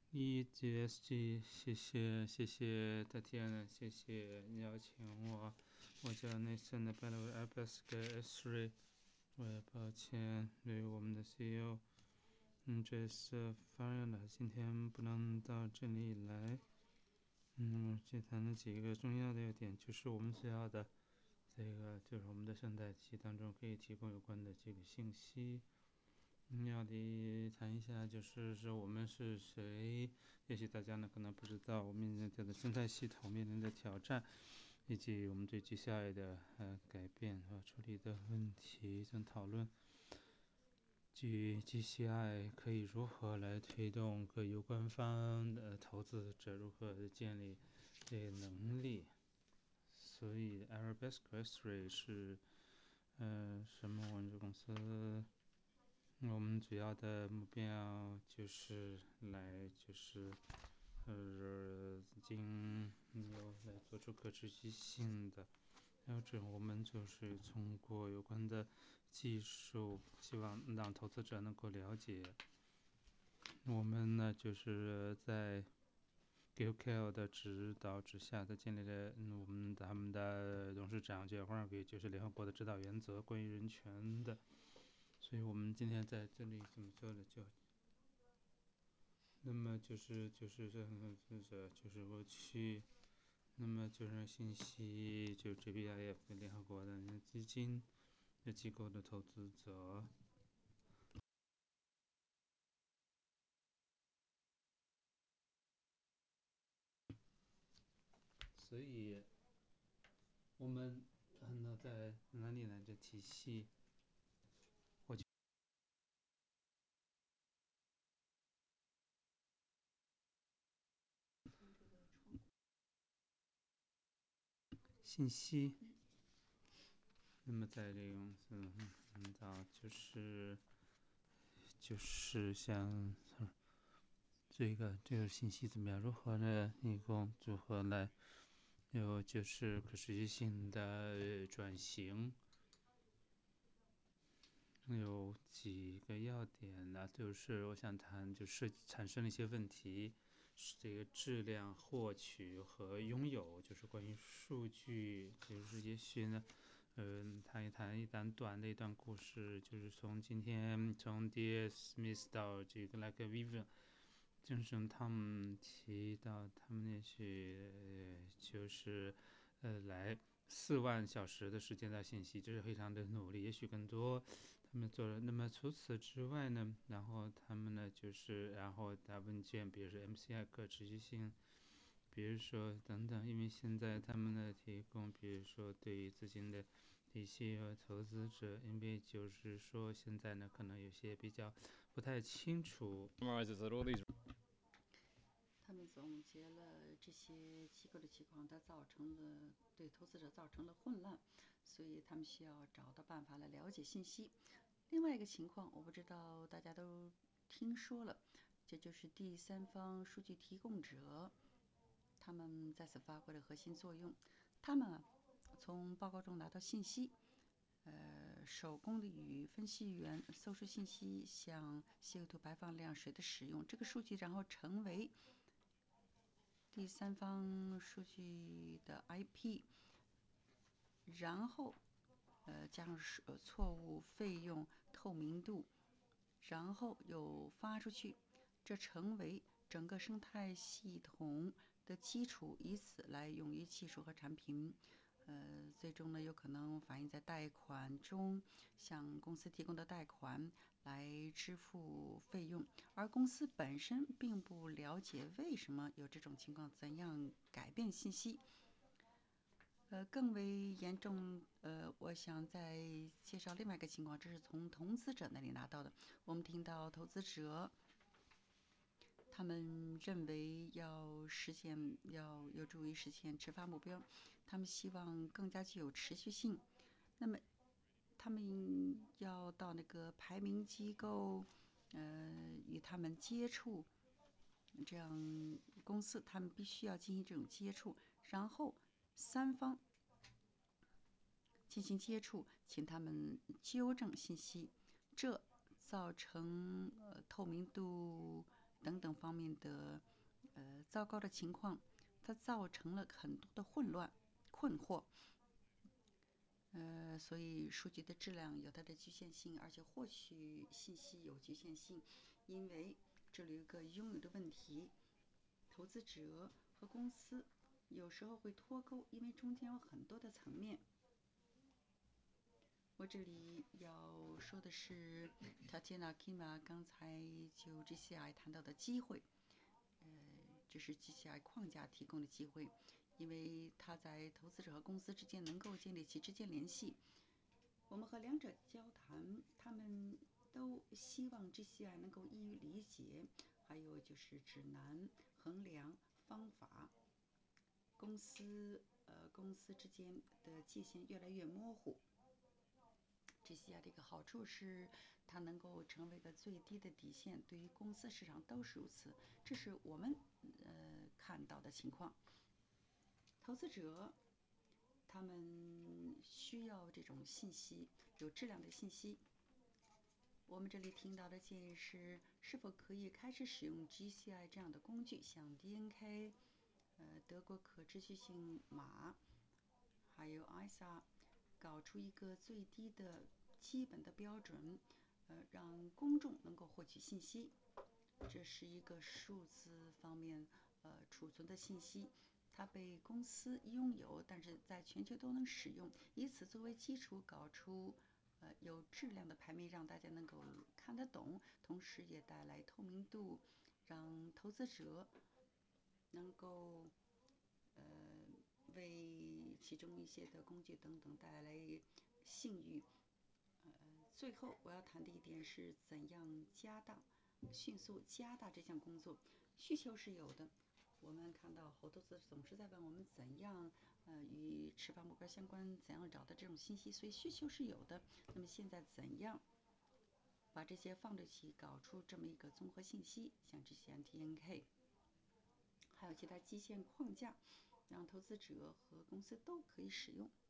EGSG，谢谢大天，谢谢邀请我。我叫 Nathan的 Airbus S3，我也抱歉对我们的 CEO，这次发现了今天不能到这里来。这谈了几个重要的点，就是我们主要的就是我们的生态系当中可以提供有关的这个信息。要谈一下，就是说我们是谁？也许大家呢可能不知道，我们面临的生态系统面临的挑战，以及我们对接下来的改变和处理的问题正讨论。据 GCI 可以如何来推动各有关方的投资者如何建立这个能力？所以 Arabesque S3 是什么文字公司？我们主要的目标就是来做出可持续性的标准。我们就是通过有关的技术，希望让投资者能够了解。我们呢就是在 GILCAL 的指导之下，建立了他们的董事长叫 Harvey，就是联合国的指导原则关于人权的。所以我们今天在这里怎么说呢？那么就是过去，那么就是信息，就 GBIF 联合国的基金的机构的投资者。所以我们在哪里来这体系？信息。那么在这种就是像这个信息怎么样？如何呢？一共如何来？就是可持续性的转型。有几个要点呢，就是我想谈，就是产生了一些问题，是这个质量获取和拥有，就是关于数据，就是也许呢，谈一谈短的一段故事，就是从D.S. Smith 到这个 Like Vivian，就是他们提到他们也许就是来4万小时的时间的信息，这是非常的努力，也许更多。他们做了。那么除此之外呢，然后他们呢然后答问卷，比如说 MCI 可持续性，比如说等等，因为现在他们呢提供，比如说对于资金的一些投资者，因为就是说现在呢可能有些比较不太清楚。 他们总结了这些机构的情况，它对投资者造成了混乱，所以他们需要找到办法来了解信息。另外一个情况，我不知道大家都听说了，这就是第三方数据提供者，他们在此发挥了核心作用。他们从报告中拿到信息，手工的与分析员搜集信息，像 CO2 排放量、水的使用，这个数据然后成为第三方数据的 IP， 然后加上错误费用透明度，然后又发出去，这成为整个生态系统的基础，以此来用于技术和产品。最终呢，有可能反映在贷款中，向公司提供的贷款来支付费用，而公司本身并不了解为什么有这种情况，怎样改变信息。更为严重，我想再介绍另外一个情况，这是从投资者那里拿到的。我们听到投资者他们认为要有助于实现持发目标，他们希望更加具有持续性。那么他们要到那个排名机构，与他们接触，这样公司他们必须要进行这种接触，然后三方进行接触，请他们纠正信息，这造成透明度等等方面的糟糕的情况，它造成了很多的混乱、困惑。所以数据的质量有它的局限性，而且获取信息有局限性，因为这里有一个拥有的问题，投资者和公司有时候会脱钩，因为中间有很多的层面。我这里要说的是 Tatiana Kima 刚才就 GCI 谈到的机会，这是 GCI 框架提供的机会，因为它在投资者和公司之间能够建立起直接联系。我们和两者交谈，他们都希望 GCI 能够易于理解，还有就是指南、衡量、方法。公司之间的界限越来越模糊。GCI 的一个好处是，它能够成为一个最低的底线，对于公司市场都是如此。这是我们看到的情况。投资者他们需要这种信息，有质量的信息。我们这里听到的建议是，是否可以开始使用 GCI 这样的工具，像 DNK、德国可持续性码，还有 ISA，搞出一个最低的基本的标准，让公众能够获取信息。这是一个数字方面储存的信息，它被公司拥有，但是在全球都能使用，以此作为基础搞出有质量的排名，让大家能够看得懂，同时也带来透明度，让投资者能够为其中一些的工具等等带来信誉。最后我要谈的一点是怎样迅速加大这项工作。需求是有的，我们看到好多次总是在问我们怎样与持法目标相关，怎样找到这种信息，所以需求是有的。那么现在怎样把这些放在一起，搞出这么一个综合信息，像这些 DNK， 还有其他基线框架，让投资者和公司都可以使用。